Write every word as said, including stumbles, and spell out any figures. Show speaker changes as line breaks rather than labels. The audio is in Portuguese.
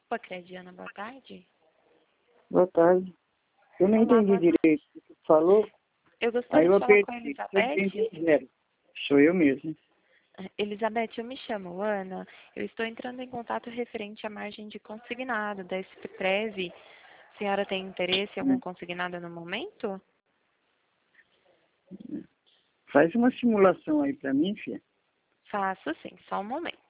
Opa, Crediana, boa tarde.
Boa tarde. Eu não
Olá,
entendi
boa tarde.
direito o que você falou,
Eu
aí
gostaria
eu
de falar com a
apertei. Eu entendi
Elizabeth.
zero. Sou eu mesmo.
Elizabeth, eu me chamo Ana. Eu estou entrando em contato referente à margem de consignado da S P Prev. A senhora tem interesse em algum
Né?
consignado no momento?
Faz uma simulação aí pra mim, filha.
Faço sim, só um momento.